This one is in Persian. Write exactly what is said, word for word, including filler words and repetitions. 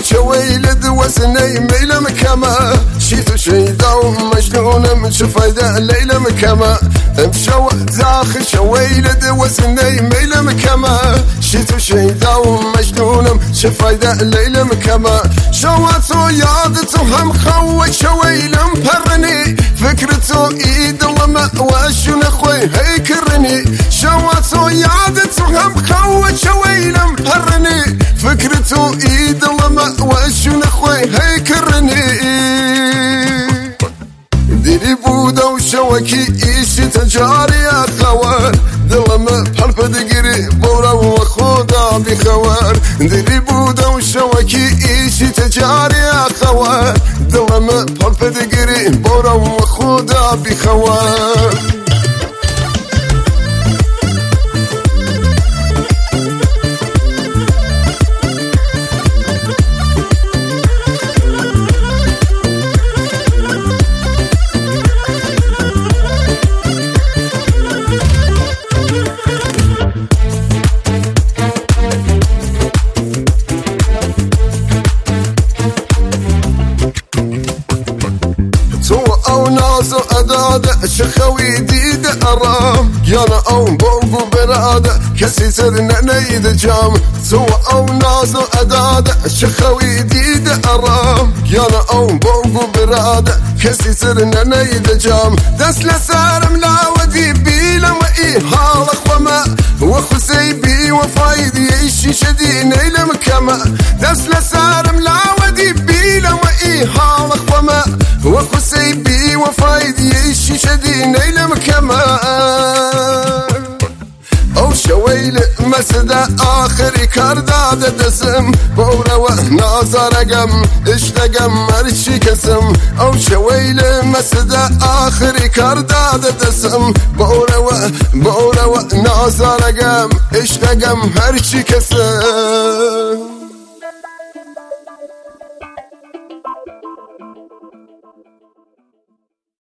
شويلد وسني ميلة مكما شيت شيدا ومجنونة شفايدة ليلة مكما مشوق داخل شويلد وسني ميلة مكما شيت شيدا ومجنونة شفايدة ليلة مكما شواتو يادتو هم خوي شويلة مبرني فكرتو ايد وما واشو نخوي هيكرني شواتو يادتو هم خوي شويلة مبرني فكرتو ايد وما واشو نخوي هيكرني ديري بودا وشوكي ايشي تجاري اخوار دلما بحرف دقري بورا وخودا بخوار ديري بودا وشوكي ايشي تجاري اخوار دلما بحرف دقري بورا وخودا بخوار نازو أدادة شخوي ديد أرام يانا أو بوغو برادة كسي سرنا نيد جام سوى أو نازو أدادة شخوي ديد أرام يانا أو بوغو برادة كسي سرنا نيد جام دس لسارم لا ودي بيلا وإي هالخ وما وخسي بي وفايدي يشي شدي نيل مكما دس لسارم لا ودي بيلا وإي هالخ وما وخسي بي وفايدي يشي شدي نيل مكما او شويل مسدا آخر كرداد دسم بورا نازار قم اشتقم مرشي كسم او شويل مسدا آخر كرداد دسم بورا بورا نازار قم اشتقم مرشي كسم